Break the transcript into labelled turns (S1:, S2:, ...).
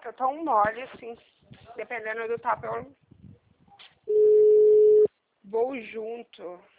S1: Tô tão mole assim, dependendo do tapa eu vou junto.